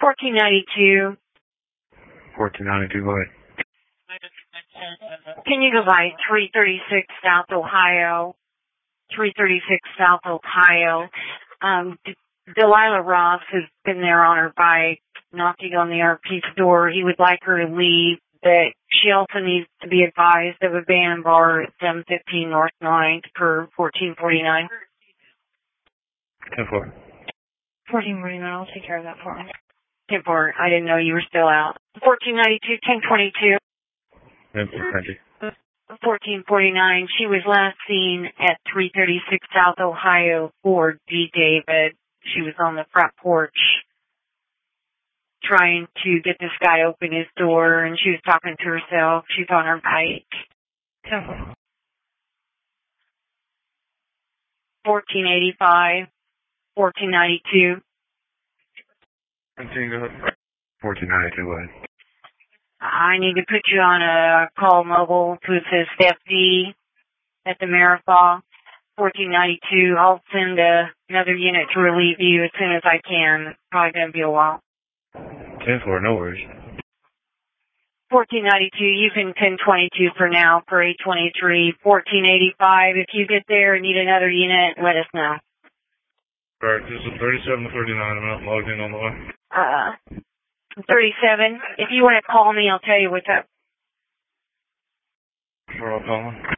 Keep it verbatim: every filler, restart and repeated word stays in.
fourteen ninety-two. fourteen ninety-two, go ahead. Can you go by three thirty-six South Ohio? three thirty-six South Ohio. Um, D- Delilah Ross has been there on her bike, knocking on the R P's door. He would like her to leave, but she also needs to be advised of a band bar at seven fifteen North ninth per fourteen forty-nine. ten four. fourteen forty-nine, I'll take care of that for him. ten four, I didn't know you were still out. fourteen ninety-two, ten twenty-two. ten four, thank you. fourteen forty-nine, she was last seen at three thirty-six South Ohio for D. David. She was on the front porch trying to get this guy open his door, and she was talking to herself. She's on her bike. ten four. fourteen eighty-five, fourteen ninety-two. Continue, go ahead. fourteen ninety-two, go ahead. I need to put you on a call mobile to assist F D at the Marathon. fourteen ninety-two. I'll send a, another unit to relieve you as soon as I can. It's probably going to be a while. ten four, no worries. fourteen ninety-two. You can ten twenty-two for now for eight twenty-three. fourteen eighty-five. If you get there and need another unit, let us know. Alright, this is thirty-seven thirty-nine. I'm not logged in on the line. Uh, thirty-seven. If you want to call me, I'll tell you what's up. We're all calling.